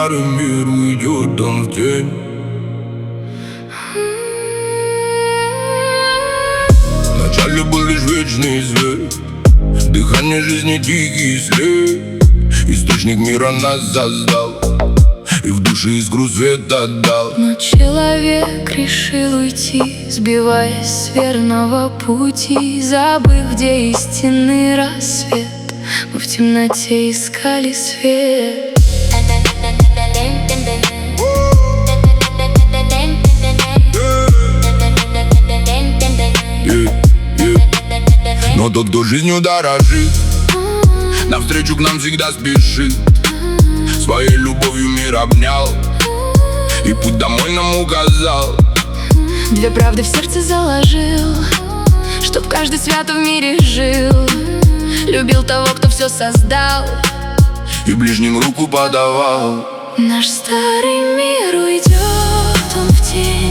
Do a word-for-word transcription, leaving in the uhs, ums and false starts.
старый мир уйдет он в тень. Вначале был лишь вечный зверь, дыхание жизни тихий след. Источник мира нас создал и в душе искру света дал. Но человек решил уйти, сбиваясь с верного пути, забыв, где истинный рассвет. Мы в темноте искали свет. Но тот, кто жизнью дорожит, навстречу к нам всегда спешит. Своей любовью мир обнял и путь домой нам указал. Две правды в сердце заложил, чтоб каждый свято в мире жил. Любил того, кто все создал, и ближним руку подавал. Наш старый мир уйдет он в тень.